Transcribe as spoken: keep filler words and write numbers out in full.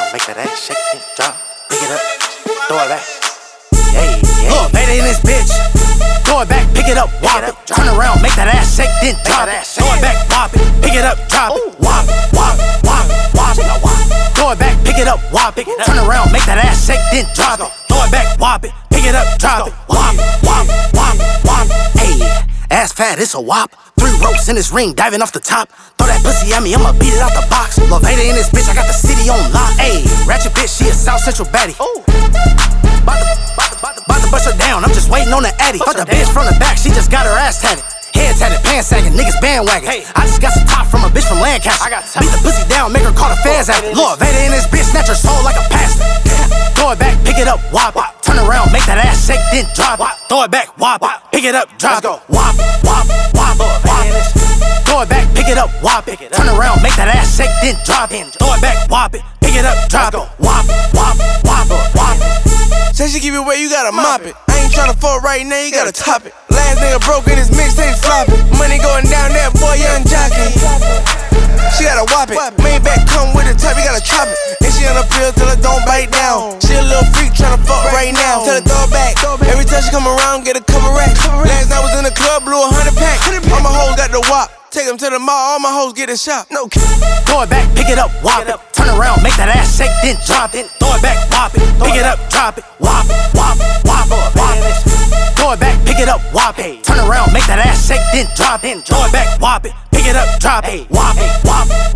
make that ass shake and drop. Pick it up, throw it back. Yeah, yeah. Look, Vader in this bitch. Throw it back, pick it up, whop it. Turn around, make that ass shake, then drop it. Throw it back, whop it. Pick it up, drop it. Whop it, whop it, whop it, whop it. Throw it back, pick it up, whop it. Turn around, make that ass shake, then drop it. Throw it back, whop it. Pick it up, drop it. Whop it, whop it, whop it, whop it. Ayy, ass fat, it's a whop. Three ropes in this ring, diving off the top. Throw that pussy at me, I'ma beat it out the box. Lil' Vader in this bitch, I got the city on lock. Ayy, ratchet bitch, she a South Central baddie. Bout to, bout to, bout to, bout to bust her down, I'm just waiting on the addy. Fuck the bitch from the back, she just got her ass tatted. Head tatted, pants sagging, niggas bandwagon. Hey, I just got some top from a bitch from Lancaster. I got beat the pussy down, make her call the fans at it. Lil' Vader in this bitch, snatch her soul like a pastor. Throw it back, pick it up, whop it. Turn around, make that ass shake, then drop it. Throw it back, whop it. Pick it up, drop it. Whop it, whop it, whop it, whop it. Throw it back, pick it up, whop it. Turn around, make that ass shake, then drop it. Throw it back, whop it. Pick it up, drop it. Whop it, whop it, whop it, whop it. Say she give it away, you gotta mop it. I ain't tryna fuck right now, you gotta top it. Last nigga broke in his mixtape flopping. Money going down, that boy young jockey. She gotta whop it. Maybach come with the top, you gotta chop it. And she on the pill till it don't bite down. She a little freak tryna fuck right now. Tell her throw it back. Every time she come around, get a cover rack. Last night was in the club, blew a hundred pack. All my hoes got the whop. Take them to the mall, all my hoes get a shop. No kidding. Throw it back, pick it up, whop it. Turn around, make that ass shake, then drop it. Throw it back, whop it. Pick it up, drop it. Whop it, whop it, whop it, whop it. Throw it back, pick it up, whop it. Turn around, make that ass shake, then drop it. Throw it back, whop it. Pick it up, drop it. Whop it, whop it.